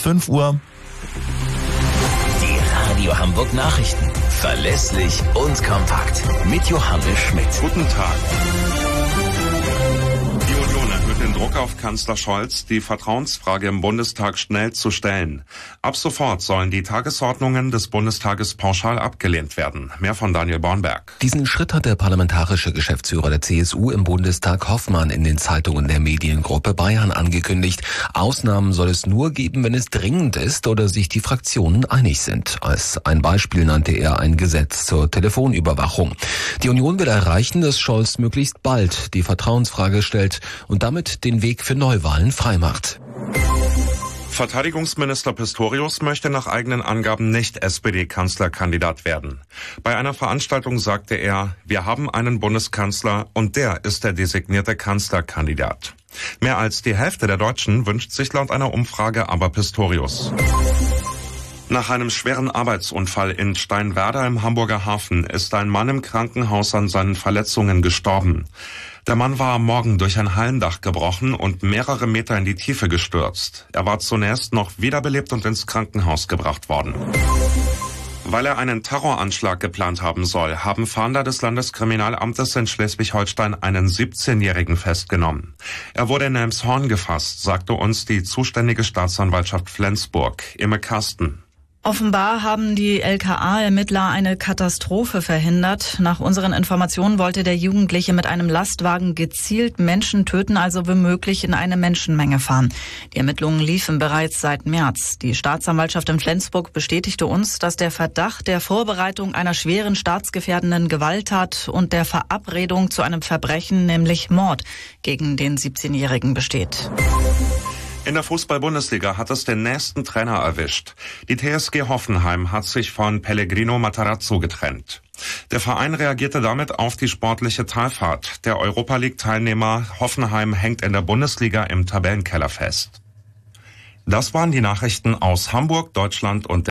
5 Uhr. Die Radio Hamburg Nachrichten. Verlässlich und kompakt. Mit Johannes Schmidt. Guten Tag. Die Union erhöht den Druck auf Kanzler Scholz, die Vertrauensfrage im Bundestag schnell zu stellen. Ab sofort sollen die Tagesordnungen des Bundestages pauschal abgelehnt werden. Mehr von Daniel Bornberg. Diesen Schritt hat der parlamentarische Geschäftsführer der CSU im Bundestag Hoffmann in den Zeitungen der Mediengruppe Bayern angekündigt. Ausnahmen soll es nur geben, wenn es dringend ist oder sich die Fraktionen einig sind. Als ein Beispiel nannte er ein Gesetz zur Telefonüberwachung. Die Union will erreichen, dass Scholz möglichst bald die Vertrauensfrage stellt und damit den Weg für Neuwahlen freimacht. Verteidigungsminister Pistorius möchte nach eigenen Angaben nicht SPD-Kanzlerkandidat werden. Bei einer Veranstaltung sagte er, wir haben einen Bundeskanzler und der ist der designierte Kanzlerkandidat. Mehr als die Hälfte der Deutschen wünscht sich laut einer Umfrage aber Pistorius. Nach einem schweren Arbeitsunfall in Steinwerder im Hamburger Hafen ist ein Mann im Krankenhaus an seinen Verletzungen gestorben. Der Mann war am Morgen durch ein Halmdach gebrochen und mehrere Meter in die Tiefe gestürzt. Er war zunächst noch wiederbelebt und ins Krankenhaus gebracht worden. Weil er einen Terroranschlag geplant haben soll, haben Fahnder des Landeskriminalamtes in Schleswig-Holstein einen 17-Jährigen festgenommen. Er wurde in Elmshorn gefasst, sagte uns die zuständige Staatsanwaltschaft Flensburg, Imme Karsten. Offenbar haben die LKA-Ermittler eine Katastrophe verhindert. Nach unseren Informationen wollte der Jugendliche mit einem Lastwagen gezielt Menschen töten, also womöglich in eine Menschenmenge fahren. Die Ermittlungen liefen bereits seit März. Die Staatsanwaltschaft in Flensburg bestätigte uns, dass der Verdacht der Vorbereitung einer schweren staatsgefährdenden Gewalttat und der Verabredung zu einem Verbrechen, nämlich Mord, gegen den 17-Jährigen besteht. In der Fußball-Bundesliga hat es den nächsten Trainer erwischt. Die TSG Hoffenheim hat sich von Pellegrino Matarazzo getrennt. Der Verein reagierte damit auf die sportliche Talfahrt. Der Europa-League-Teilnehmer Hoffenheim hängt in der Bundesliga im Tabellenkeller fest. Das waren die Nachrichten aus Hamburg, Deutschland und